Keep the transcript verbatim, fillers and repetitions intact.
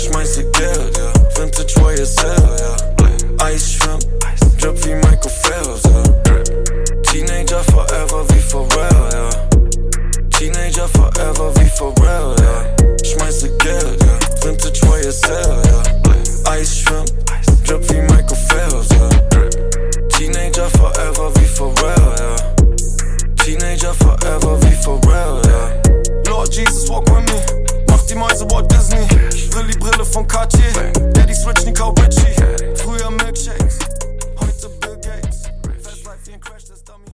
schmeiße Geld, ja. Vintage Y S L, ja. Eisschwimmen, Drip wie Michael Phelps, ja. Teenager forever wie Pharrell, ja. Teenager forever wie Pharrell, ja. Schmeiße Geld, ja. Vintage Y S L, ja. Eisschwimmen, Drip wie Michael Phelps, ja. Teenager forever wie Pharrell, ja. Teenager forever wie Pharrell, ja. Lord Jesus, walk with me. Mach die Mäuse Walt Disney. Brilli Brille von Cartier. Daddy Switch, nie Cowboy.